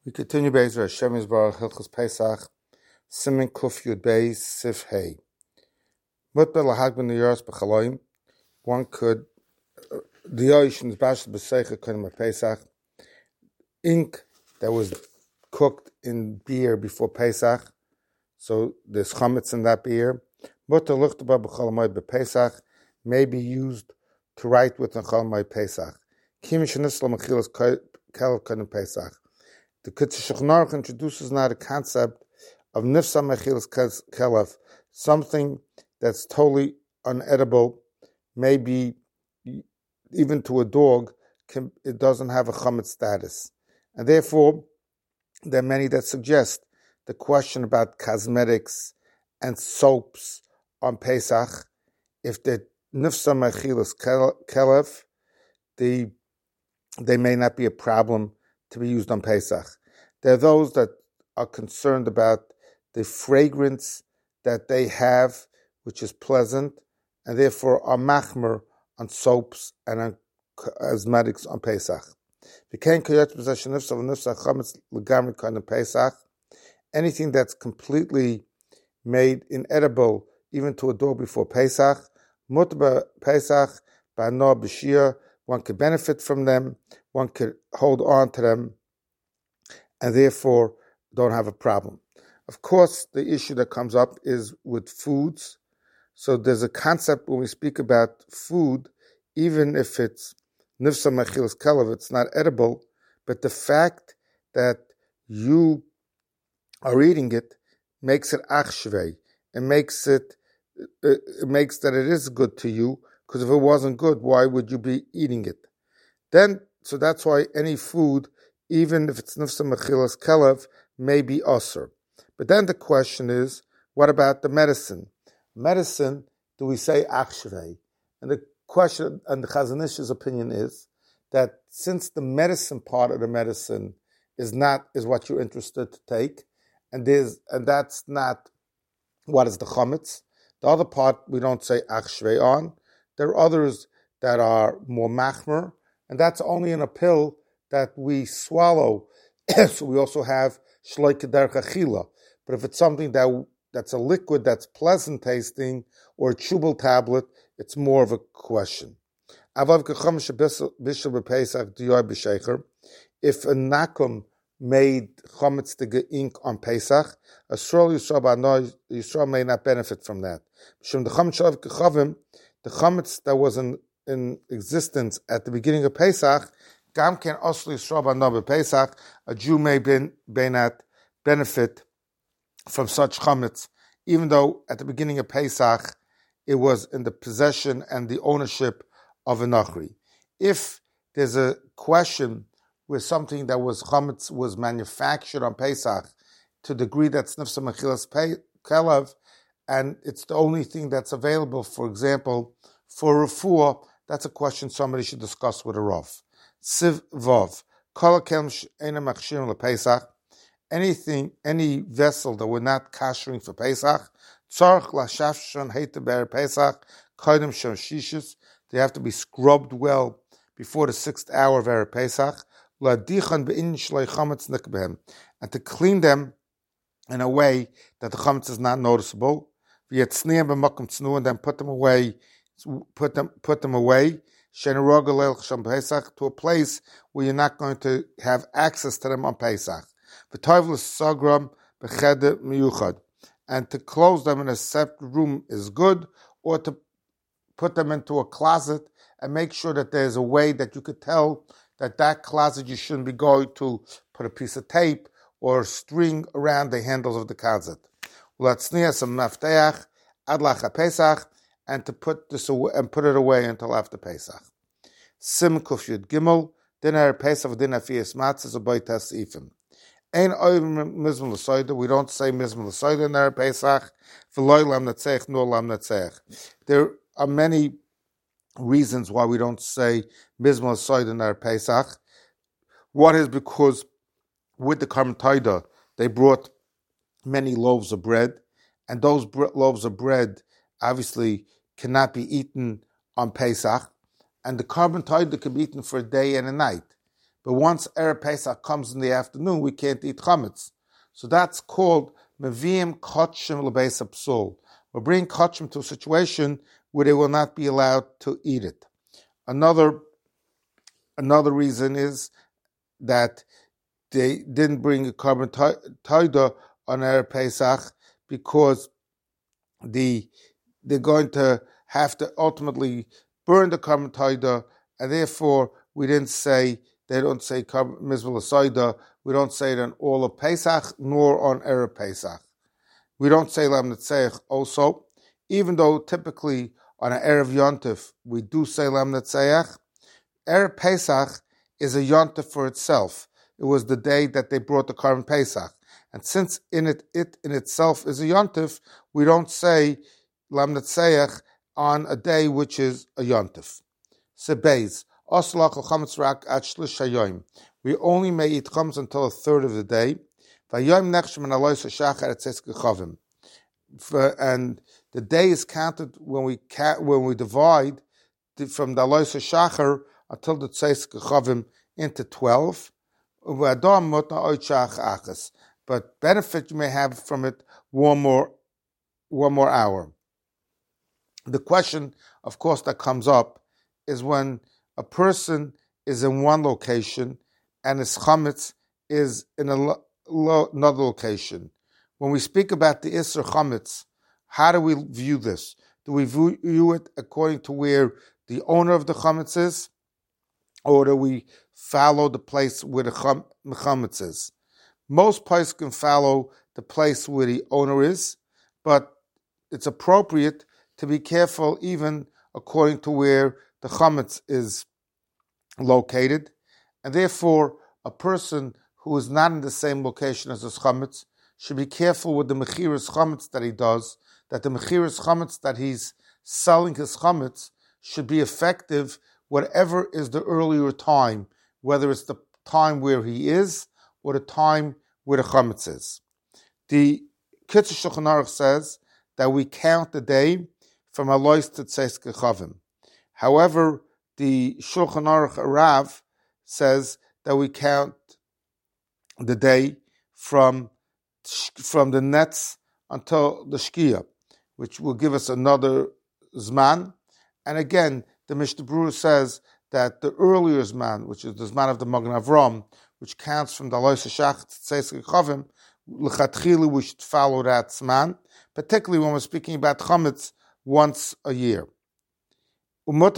We continue Be'ezer Hashem Yisbarach Hilchos Pesach Siman Kuf Yud Beis Sif Hey. Mutbel lahag ben Yaros b'chaloim. One could the ocean's bashel b'seicha kodim Pesach. Ink that was cooked in beer before Pesach, so there's chametz in that beer. Mutter luchtaba b'chalamoid b'Pesach may be used to write with on chalamoid Pesach. Kim shenisla mechilas kelav kodim Pesach. The Ketzer Shulchan Aruch introduces now the concept of nifsa mechilas kelav, something that's totally unedible, maybe even to a dog, it doesn't have a chametz status. And therefore, there are many that suggest the question about cosmetics and soaps on Pesach, if the nifsa mechilas kelav, they may not be a problem to be used on Pesach. There are those that are concerned about the fragrance that they have, which is pleasant, and therefore are machmer on soaps and on cosmetics on Pesach. Anything that's completely made inedible, even to a dog before Pesach, mutba Pesach, ba'no b'shir, one could benefit from them, one could hold on to them, and therefore don't have a problem. Of course, the issue that comes up is with foods. So there's a concept when we speak about food, even if it's nifsa mechilas kelav, it's not edible, but the fact that you are eating it makes it achshvei. It makes that it is good to you, because if it wasn't good, why would you be eating it? So that's why any food, even if it's nifsa mechilas kelav, may be osur. But then the question is, what about the medicine? Medicine, do we say achshvei? And the question, and the Chazon Ish's opinion is that since the medicine part of the medicine is what you're interested to take, and that's not what is the chametz. The other part we don't say achshvei on. There are others that are more machmer, and that's only in a pill that we swallow. So we also have shloike derech achila. But if it's something that's a liquid that's pleasant tasting, or a chubal tablet, it's more of a question. If a nakum made chametz to ink on Pesach, a Yisrael may not benefit from that. The chametz that was in existence at the beginning of Pesach, a Jew may not benefit from such chametz, even though at the beginning of Pesach it was in the possession and the ownership of a nachri. If there's a question where something that was chametz was manufactured on Pesach to the degree that's nifsa mechilas kelav, and it's the only thing that's available, for example, for refuah, that's a question somebody should discuss with a rav. Siv vav, kol hakelim she'einem machshirim lePesach, any vessel that we're not kashering for Pesach, tzarich lashafshon heiter ber Pesach, kodim shem shishis, they have to be scrubbed well before the 6th hour of Erev Pesach, ladichan be'in shlei chametz nikbehem, and to clean them in a way that the chametz is not noticeable, v'yetzniam b'makom tznu, and then put them away, sheneroga leil shem Pesach, to a place where you're not going to have access to them on Pesach. V'toiv l'sagram b'cheder miyuchad, and to close them in a separate room is good, or to put them into a closet and make sure that there's a way that you could tell that closet you shouldn't be going to put a piece of tape or string around the handles of the closet. And to put this away, and put it away until after Pesach. Sim Kuf Yud Gimel, Dinar Pesach Dinar Fias Matzah Zobaytas Ifim. Ein oivim mizmul l'soida. We don't say mizmul l'soida in Erev Pesach. V'loy lam netzech, nor lam netzech. There are many reasons why we don't say mizmul l'soida in Erev Pesach. One is because with the Karban Todah, they brought many loaves of bread, and those loaves of bread obviously cannot be eaten on Pesach, and the Karban Todah can be eaten for a day and a night. But once Erev Pesach comes in the afternoon, we can't eat chametz. So that's called Meviim Kotchim L'Beis Psul. We're bringing Kotchim to a situation where they will not be allowed to eat it. Another reason is that they didn't bring a carbon taida on Erev Pesach because they're going to have to ultimately burn the carbon taida, and therefore they don't say mizvah l'soida. We don't say it on all of Pesach nor on Erev Pesach. We don't say lam netzeich also, even though typically on an Erev Yontif we do say lam netzeich. Erev Pesach is a Yontif for itself. It was the day that they brought the carbon Pesach. And since it in itself is a Yontif, we don't say Lam Netzeach on a day which is a Yontif. Sebeiz, Oslach al Chametz Rak at Shlish Hayoim. We only may eat chametz until a third of the day. Vayoim Nechshem and Alois HaShachar at Tzes Gechavim. And the day is counted when we divide from the Alois HaShachar until the Tzes Gechavim into 12. But benefit you may have from it one more hour. The question, of course, that comes up is when a person is in one location and his chametz is in another location. When we speak about the Isser chametz, how do we view this? Do we view it according to where the owner of the chametz is, or do we follow the place where the chametz is? Most places can follow the place where the owner is, but it's appropriate to be careful even according to where the chametz is located. And therefore, a person who is not in the same location as his chametz should be careful with the mechiras chametz that he does, that the mechiras chametz that he's selling his chametz should be effective whatever is the earlier time, whether it's the time where he is or the time where the chametz is. The Kitzur Shulchan Aruch says that we count the day from Alois to Tzes Gechavim. However, the Shulchan Aruch Rav says that we count the day from the nets until the Shkia, which will give us another Zman. And again, the Mishnah Berurah says that the earlier Zman, which is the Zman of the Magen Avram, which counts from the Alois HaShachar to Tzes Gechavim, l'chatchila we should follow that Zman, particularly when we're speaking about chametz once a year. We could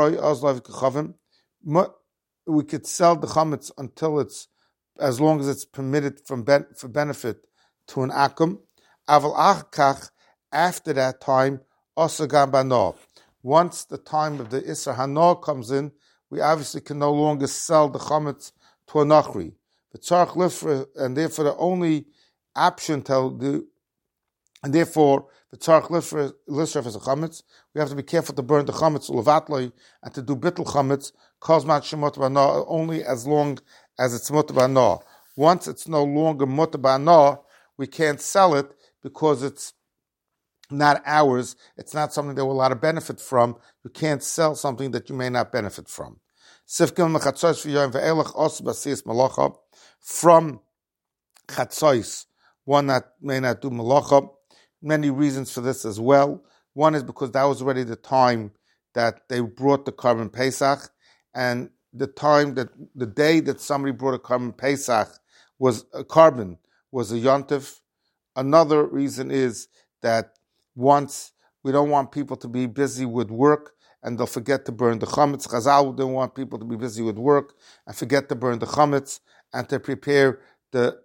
sell the chametz until it's, as long as it's permitted for benefit to an akum. Aval achkach, after that time, osagam bano. Once the time of the Isser Hanor comes in, we obviously can no longer sell the chametz to a nachri. And therefore the only option and therefore the tzarch lisraf is a chametz. We have to be careful to burn the chametz levatloi and to do bittul chametz kozmat shemot b'ana only as long as it's mutar b'ana. Once it's no longer mutar b'ana, we can't sell it because it's not ours. It's not something that we're allowed to benefit from. You can't sell something that you may not benefit from. From chatzos, one that may not do malacha. Many reasons for this as well. One is because that was already the time that they brought the carbon Pesach, and the day that somebody brought a carbon Pesach was a yontif. Another reason is that once we don't want people to be busy with work and they'll forget to burn the chametz. Chazal don't want people to be busy with work and forget to burn the chametz and to prepare the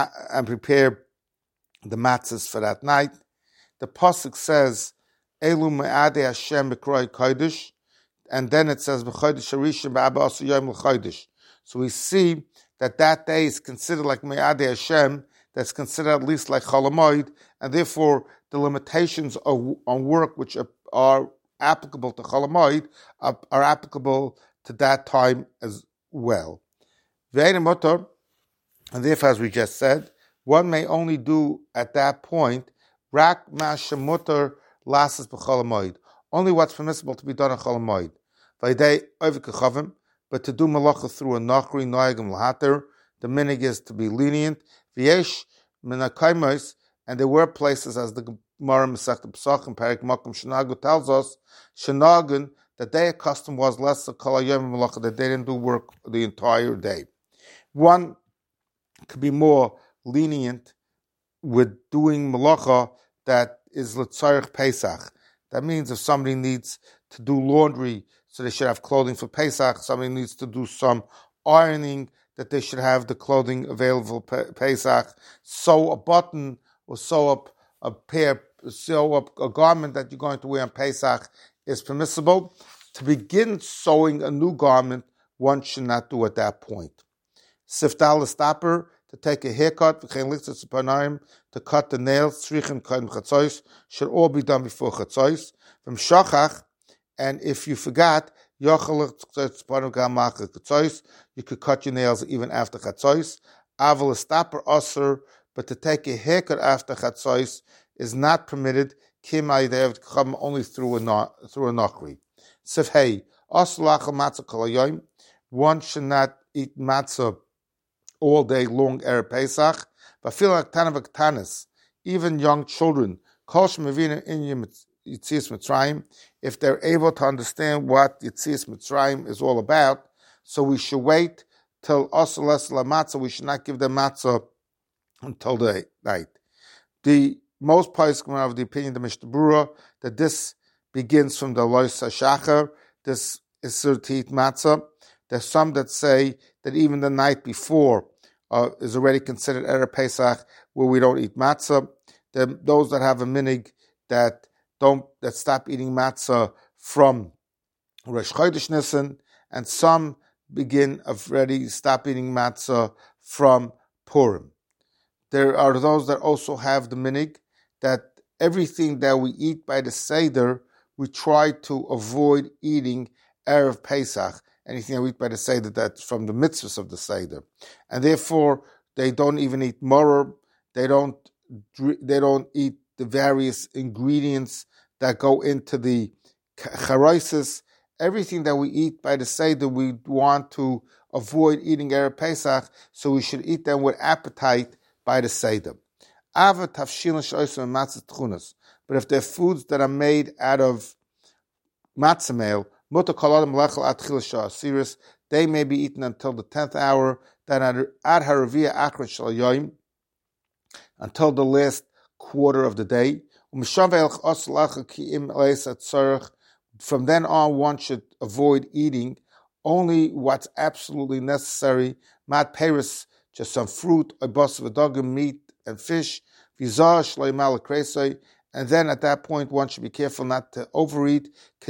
matzahs for that night. The pasuk says, "Elu me'adei Hashem b'kroi kodesh," and then it says, "B'chodesh harishon b'aba asu yom l'chodesh." So we see that day is considered like me'adei Hashem. That's considered at least like Chol Hamoed, and therefore the limitations on work which are applicable to Chol Hamoed are applicable to that time as well. Ve'ein mutar, and therefore, as we just said, one may only do at that point rak ma shemutar lasses b'Chol Hamoed, only what's permissible to be done in Chol Hamoed. V'idei ovik kechavim, but to do malacha through a nachri noyagim lahater, the minig is to be lenient. V'yesh minakaimos, and there were places, as the Gemara Masechta Pesachim Perek Makom Shenagu tells us, Shenagun, that their custom was less kol hayom malacha, that they didn't do work the entire day. One could be more lenient with doing malacha that is l'tzarich Pesach. That means if somebody needs to do laundry, so they should have clothing for Pesach. Somebody needs to do some ironing, that they should have the clothing available Pesach. Sew a button or sew up a garment that you're going to wear on Pesach is permissible. To begin sewing a new garment, one should not do at that point. Siftal l'staper, to take a haircut, to cut the nails, should all be done before chatzos. From shachach, and if you forgot, you could cut your nails even after chatzos. Aval l'staper aser, but to take a haircut after chatzos is not permitted. Kimai, they have to come only through a nachri. Sifhei aser lachal matzah kol hayom. One should not eat matzah all day long erev Pesach, but feel like tanavaktanis, even young children, kosh mevina in Yitzias Mitzrayim, if they're able to understand what Yitzias Mitzrayim is all about, so we should wait till Osalas la matzah. We should not give them matzah until the night. The most pious are of the opinion, the Mishnah Berurah, that this begins from the Lois HaShachar, this is to eat matzah. There's some that say that even the night before is already considered Erev Pesach, where we don't eat matzah. Those that have a minig that stop eating matzah from Rosh Chodesh Nisan, and some begin already stop eating matzah from Purim. There are those that also have the minig that everything that we eat by the Seder, we try to avoid eating Erev Pesach. Anything that we eat by the Seder, that's from the mitzvahs of the Seder. And therefore, they don't even eat moror. They don't eat the various ingredients that go into the charaisis. Everything that we eat by the Seder, we want to avoid eating Erev Pesach, so we should eat them with appetite by the Seder. But if they're foods that are made out of matzah meal, they may be eaten until the 10th hour, until the last quarter of the day. From then on, one should avoid eating only what's absolutely necessary. Mat peris, just some fruit, a bus of a dog, meat and fish. And then at that point, one should be careful not to overeat. He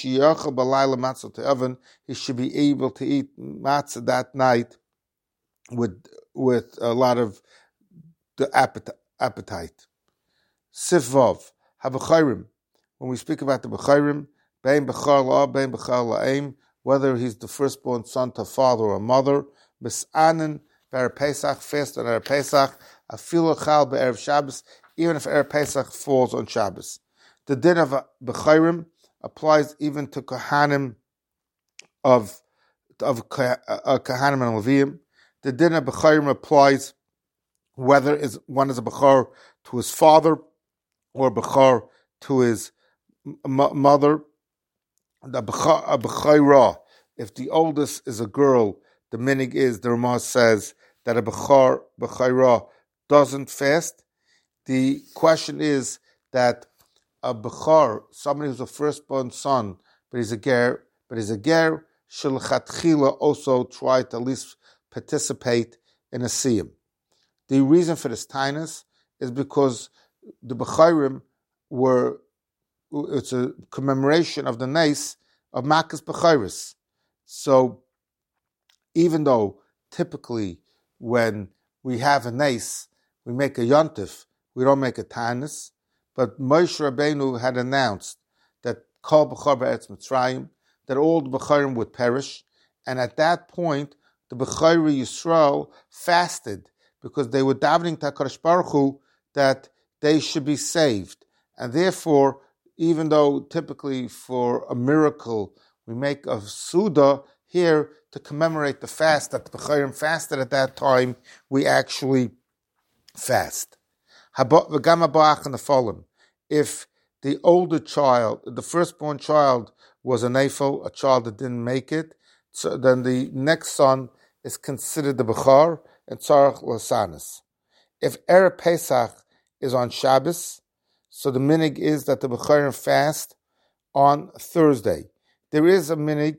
should be able to eat matzah that night with a lot of the appetite. Sifvav, habachayrim. When we speak about the bachayrim, bein bachar la, bein bachar la'im, whether he's the firstborn son to father or mother, misanen be'er Pesach, fast on Erev Pesach, afilu chal be'erev Shabbos, even if Erev Pesach falls on Shabbos. The din of b'chayrim applies even to kahanim of kahanim and levim. The din of b'chayrim applies whether one is a b'char to his father or b'char to his mother. The b'chayra, if the oldest is a girl, the minig is, the Ramah says that a b'chayra doesn't fast. The question is that a bechar, somebody who's a firstborn son, but he's a ger, shel chatchila also try to at least participate in a siyum. The reason for this tinus is because the bechayrim it's a commemoration of the nes of Makas Bechayris. So even though typically when we have a nes, we make a yontif, we don't make a tanis, but Moshe Rabbeinu had announced that Kol B'char B'Eretz Mitzrayim, that all the B'charim would perish, and at that point, the B'chayri Yisrael fasted, because they were davening to HaKadosh Baruch Hu that they should be saved. And therefore, even though typically for a miracle we make a Suda, here to commemorate the fast that the Bechayrim fasted at that time, we actually fast. If the older child, the firstborn child, was a nefil, a child that didn't make it, so then the next son is considered the Bechar and Tzarech Lasanis. If Erev Pesach is on Shabbos, so the minig is that the Bechayrim fast on Thursday. There is a minig,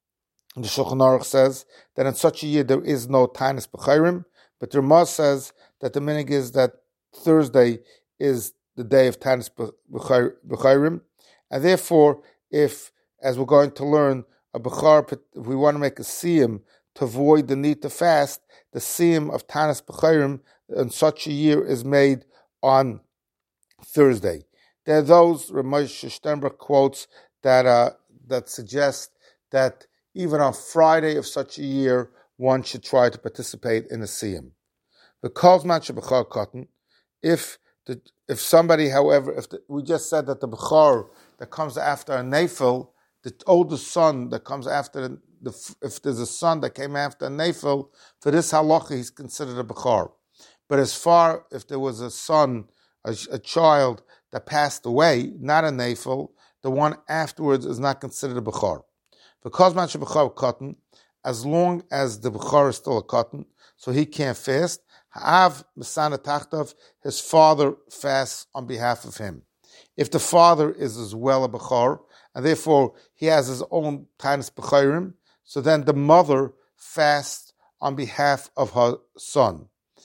the Shulchan Aruch says, that in such a year there is no Tainus Bechayrim, but the Ramah says that the minig is that Thursday is the day of Tainus Bechayrim, and therefore, if, as we're going to learn, a Bechar, if we want to make a siyum to avoid the need to fast, the siyum of Tainus Bechayrim in such a year is made on Thursday. There are those Ramesh Sternberg quotes that suggest that even on Friday of such a year, one should try to participate in a siyum. The Kol Zman Shebechar Katan, if somebody, however, we just said that the Bechar that comes after a Nefil, the oldest son that comes after if there's a son that came after a Nefil, for this halacha he's considered a Bechar. But if there was a son, a child that passed away, not a Nefil, the one afterwards is not considered a Bechar. Because man Bechar cotton, as long as the Bechar is still a cotton, so he can't fast, Ha'av Masana Tachtav, his father fasts on behalf of him. If the father is as well a Bechar, and therefore he has his own Tainus Bechayrim, so then the mother fasts on behalf of her son.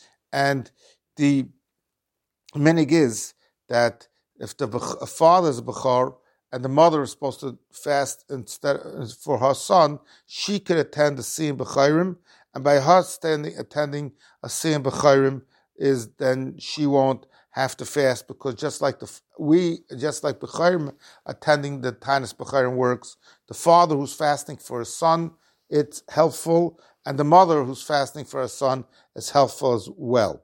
And the minig is that if the father is a Bechar and the mother is supposed to fast instead for her son, she could attend the Siyum Bechayrim, and by her attending a Siyum Bechayrim is then she won't have to fast, because just like Bechayrim attending the Tainus Bechayrim works, the father who's fasting for his son, it's helpful, and the mother who's fasting for her son is helpful as well.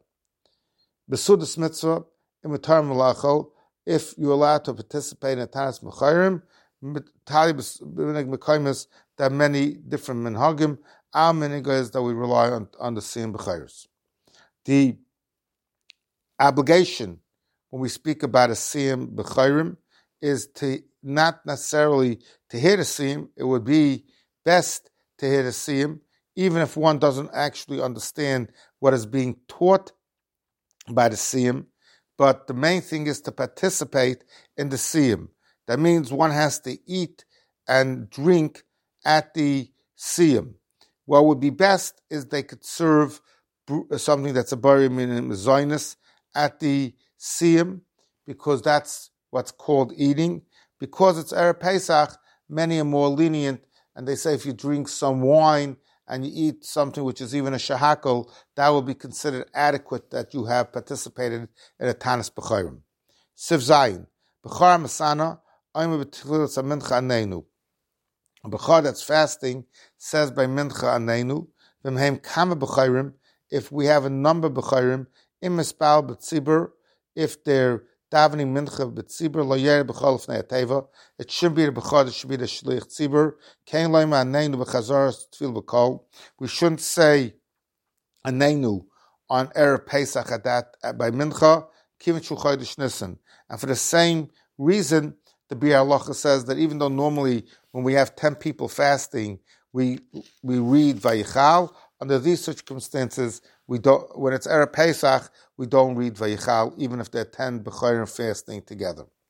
Besudas mitzvah, imitar malachol, if you're allowed to participate in Tainus Bechayrim, there are many different minhagim. Our minhag is that we rely on the Siyum Bechayros. The obligation when we speak about a Siyum Bechayrim is to not necessarily to hear the Siyum. It would be best to hear the Siyum, even if one doesn't actually understand what is being taught by the Siyum. But the main thing is to participate in the Siyum. That means one has to eat and drink at the Siyum. What would be best is they could serve something that's a bari min zaynis at the Siyum, because that's what's called eating. Because it's Erev Pesach, many are more lenient, and they say if you drink some wine and you eat something which is even a shahakal, that will be considered adequate that you have participated in a Tainus Bechayrim. Siv Zayin, Bechar Masana, Ayma B'Tchilas HaMincha Aneinu. A Bechar that's fasting says by Mincha Aneinu, V'mheim Kama Bechayrim, if we have a number of Bechayrim, Im Mispal B'Tzibur, if they're davening Mincha B'Tzibur, Lo Yer B'Chol Fnei HaTeva, it should be the Bechar that should be the Shliach Tzibur, Kein Loima Aneinu B'Chazar Tfil B'Kol. We shouldn't say Aneinu on Erev Pesach at that by Mincha, Kivin Shul Chodesh Nisan. And for the same reason, the Biur Halacha says that even though normally when we have 10 people fasting, we read Vayichal, under these circumstances, we don't. When it's Erev Pesach, we don't read Vayichal, even if there are 10 Bechayrim fasting together.